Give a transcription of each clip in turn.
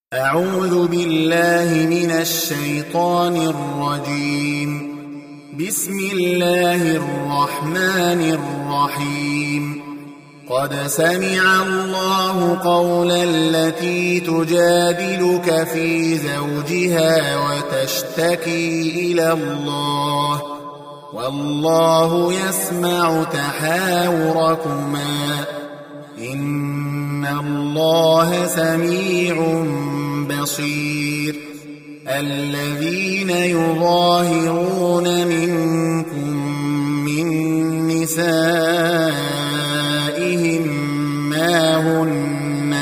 أعوذ بالله من الشيطان الرجيم. بسم الله الرحمن الرحيم. قد سمع الله قول التي تجادلك في زوجها وتشتكي إلى الله والله يسمع تحاوركما إن الله سميع بصير. الذين يظاهرون منكم من نسائهم ما هن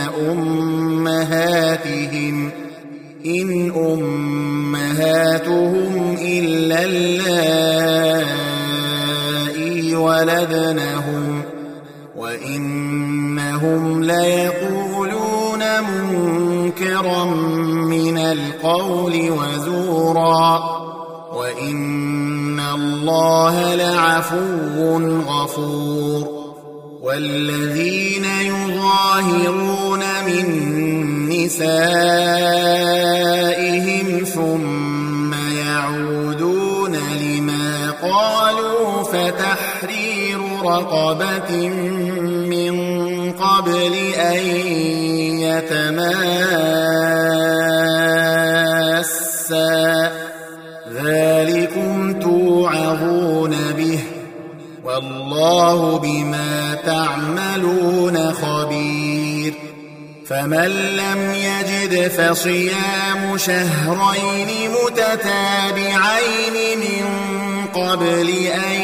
أمهاتهم إن أمهاتهم إلا اللائي ولدنهم وإنهم ليقولون منكرا من القول وزورا وإن الله لعفو غفور. والذين يظاهرون من نسائهم ثم يعودون لما قالوا فتحرير رقبة من قبل أن يتماسا ذلكم توعظون به والله بما تعملون خبير. فمن لم يجد فصيام شهرين متتابعين من قبل أن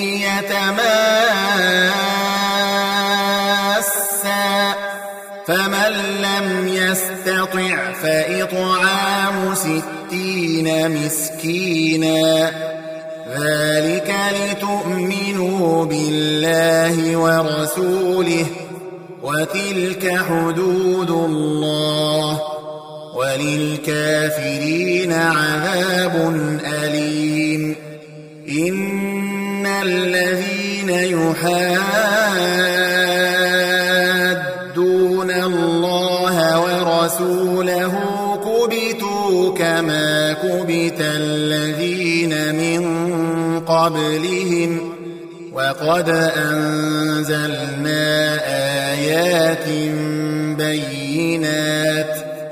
يتماسا فمن لم يستطع فإطعام 60 مسكينا ذلك لتؤمنوا بالله ورسوله وتلك حدود الله وللكافرين عذاب أليم. إن الذين يحادون الله ورسوله كبتوا كما كبت الذين من قبلهم وقد أنزلنا آيات بينات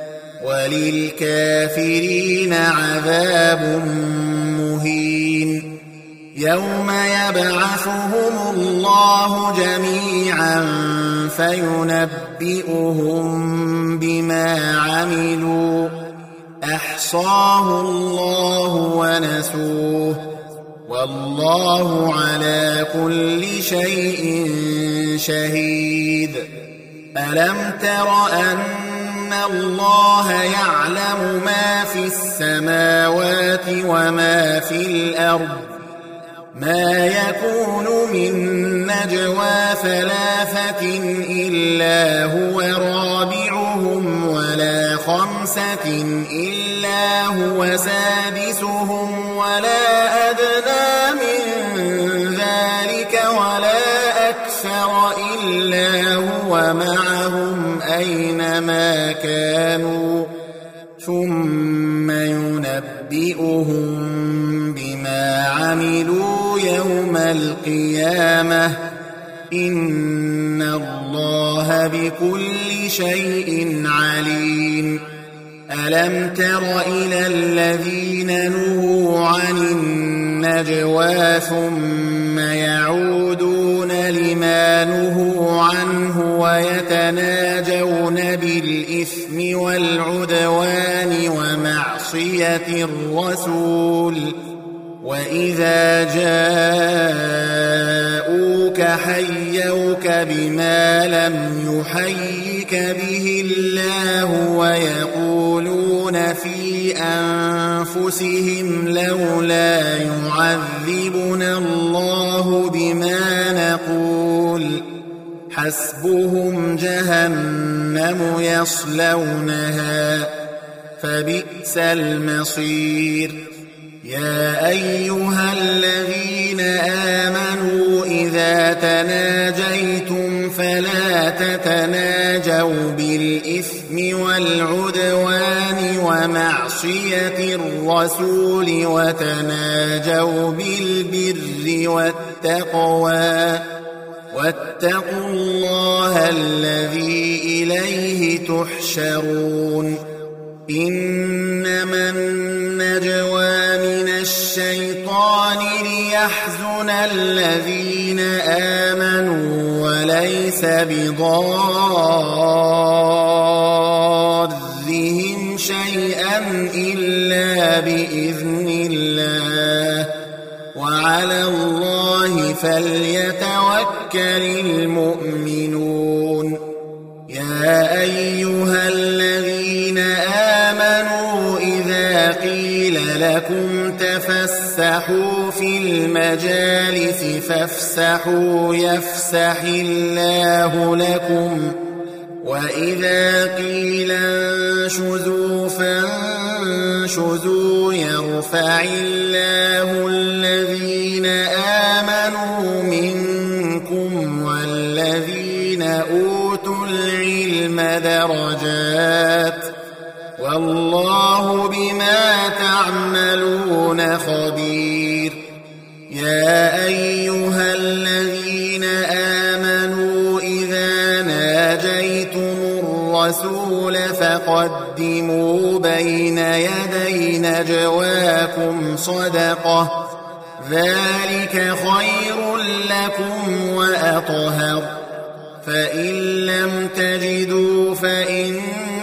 وللكافرين عذاب مهين. يوم يبعثهم الله جميعا فينبئهم بما عملوا أحصاه الله ونسوه والله على كل شيء شهيد. ألم تر أن الله يعلم ما في السماوات وما في الأرض ما يكون من نجوى 3 إلا هو رابعهم ولا 5 إلا هو سادسهم ولا أدنى من ذلك ولا أكثر إلا هو معهم أينما كانوا ثم ينبئهم بما عملوا يوم القيامة إن الله بكل شيء عليم. ألم تر إلى الذين نهوا عن النجوى ثم يعودون لما نهوا عنه ويتناجون بالإثم والعدوان ومعصية الرسول وإذا جاءوك حيوك بما لم يحيك به الله ويقولون في أنفسهم لولا يعذبنا الله بما نقول حسبهم جهنم يصلونها فبئس المصير. يا أيها الذين آمنوا إذا تناجيتم فلا تتناجوا بالإثم الإثم والعدوان ومعصية الرسول وتناجوا بالبر والتقوى واتقوا الله الذي إليه تحشرون إنما النجوى من الشيطان ليحزن الذين آمنوا وليس بضارهم شيئا إلا بإذن الله وعلى الله فليتوكل المؤمنون يا أيها الذين آمنوا إذا قيل لكم تفسحوا في المجالس فافسحوا يفسح الله لكم وإذا قيل انشزوا فانشزوا يرفع الله الذين آمنوا منكم والذين أوتوا العلم درجات والله بما تعملون خبير يا أيها الذين آمنوا إذا ناجيتم الرسول فقدموا بين يدي نجواكم صدقة ذلك خير لكم وأطهر فإن لم تجدوا فإن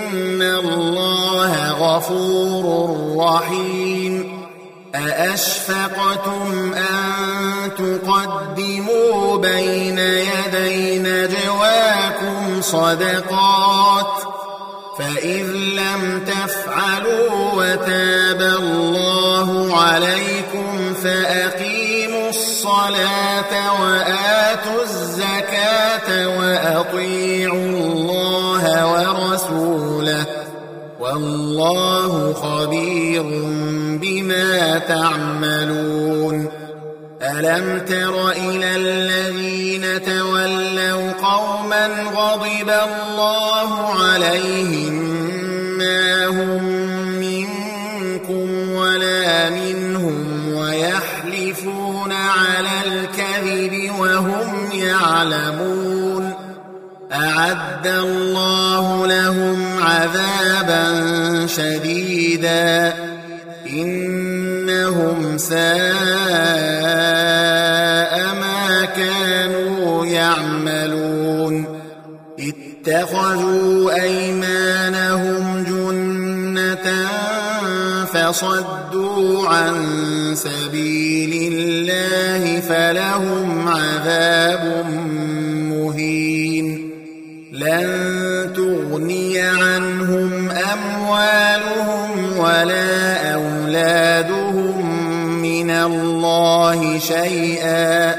الله غفور رحيم أأشفقتم أن تقدموا بين يدي نجواكم صدقات فإذ لم تفعلوا وتاب الله عليكم فأقيموا الصلاة وآتوا الزكاة وأطيعوا الله ورسوله والله خبير بما تعملون ألم تر إلى الذين تولوا قوما غضب الله عليهم ما هم منكم ولا منهم ويحلفون على الكذب وهم يعلمون أعد الله لهم عذابا شديدا إنهم ساء ما كانوا يعملون اتخذوا أيمانهم جنة فصدوا عن سبيل الله فلهم عذاب مهين لن تغني عنهم أموالهم ولا أولادهم من الله شيئا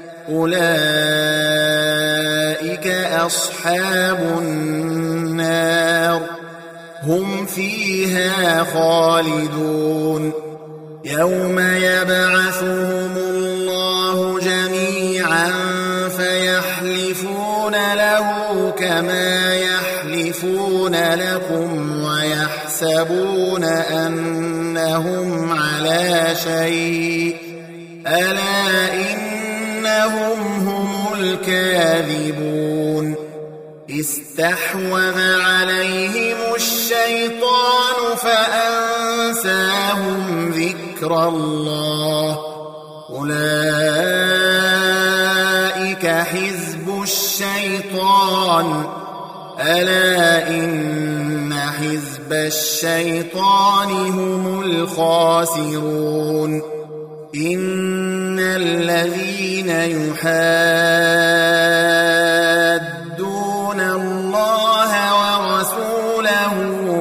أولئك أصحاب النار هم فيها خالدون يوم يبعثهم الله جميعا فيحلفون له كما يحلفون لكم ويحسبون أنهم على شيء ألا إنهم هم الكاذبون استحوذ عليهم الشيطان فأنساهم ذكر الله أولئك حزب الشيطان ألا إن حزب الشيطان هم الخاسرون إن الذين يحادون الله ورسوله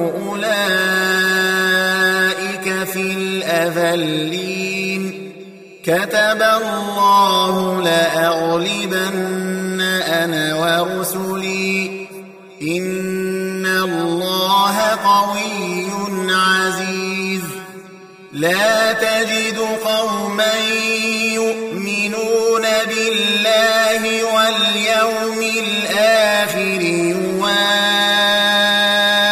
أولئك في الأذلين كتب الله لأغلبن أنا ورسلي إن الله قوي عزيز لا تجد قوما يؤمنون بالله واليوم الآخر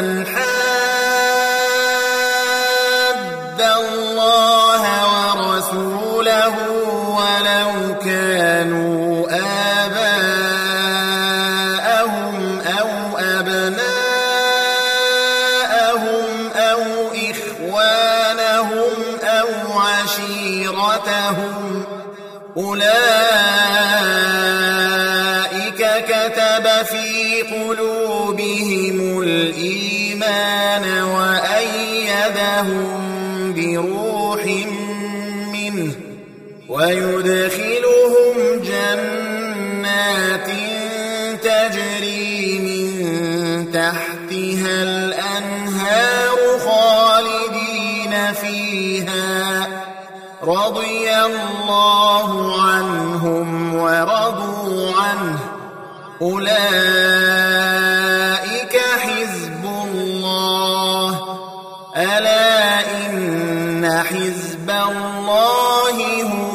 من حاد الله ورسوله ولو كانوا آباءهم أو أبناءهم أو إخوانهم أو عشيرتهم أولئك كتب في قلوبهم الإيمان وأيدهم بروح منه ويدخلهم جنات تجري من تحتها الأنهار خالدين فيها رضي الله عنهم ورضوا عنه أولئك حزب الله ألا إن حزب الله هم